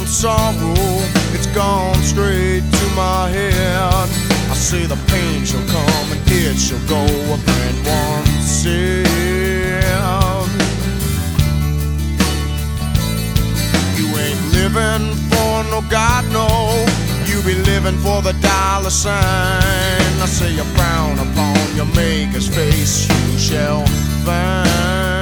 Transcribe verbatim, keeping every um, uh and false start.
sorrow, it's gone straight to my head. I say the pain shall come and it shall go, a friend once said. You ain't living for no God, no, you be living for the dollar sign. I say a frown upon your maker's face you shall find.